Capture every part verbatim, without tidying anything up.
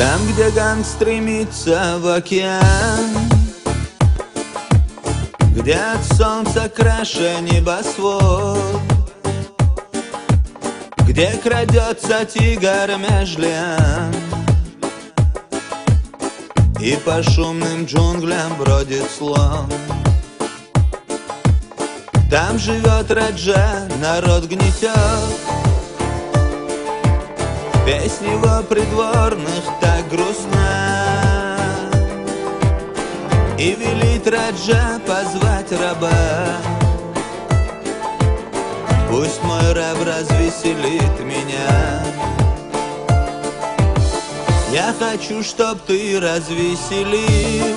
Там, где ганг стремится в океан, где от солнца краше небосвод, где крадется тигр меж лиан и по шумным джунглям бродит слон. Там живет Раджа, народ гнетет, песня его придворных так грустна, и велит Раджа позвать раба. Пусть мой раб развеселит меня. Я хочу, чтоб ты развеселил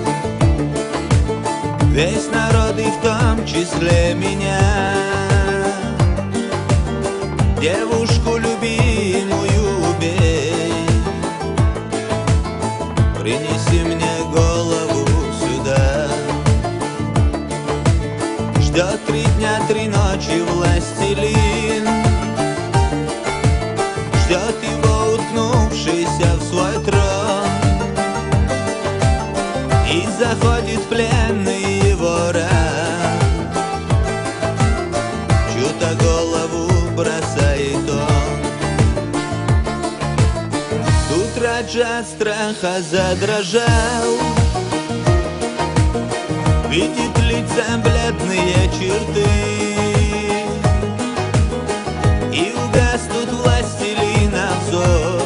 весь народ и в том числе меня. Девушку любимую убей, принеси мне голову сюда. Ждет три дня, три ночи властелин, ждет его, уткнувшийся в свой трон, и заходит пленный его раб, чью-то голову бросает он. Тут Раджа от страха задрожал, видит лица бледные черты, и угас тут властелина взор.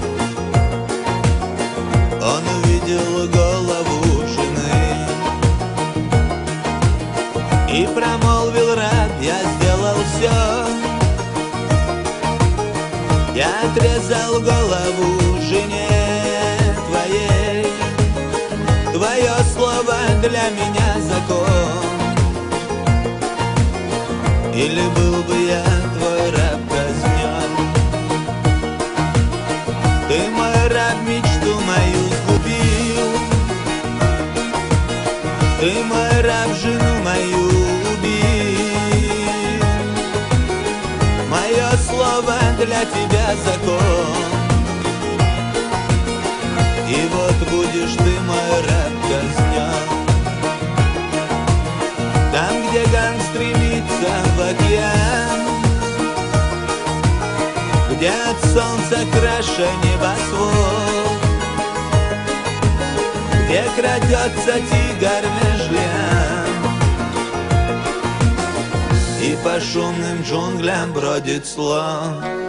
Он увидел голову жены и промолвил раб: я сделал все, я отрезал голову жене твоей. Твое слово для меня закон, или был бы я твой раб казнен. Ты, мой раб, мечту мою сгубил, ты, мой раб, жену мою убил. Мое слово для тебя закон, и вот будешь ты, мой раб, казнен. Там, где ганг стремится в океан, где от солнца краше небосвод, где крадется тигр меж лиан и по шумным джунглям бродит слон.